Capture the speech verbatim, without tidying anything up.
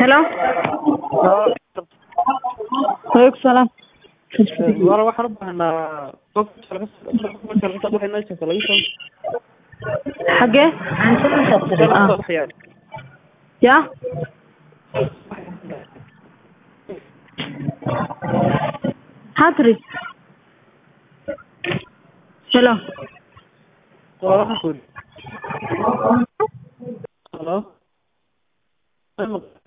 Hello. Waalaikum salaam. Wala waxaan u baahnaa qofka laga soo baxay meesha kale iyo Xagee? Ya. Hadri. Hello. Hello. Hello.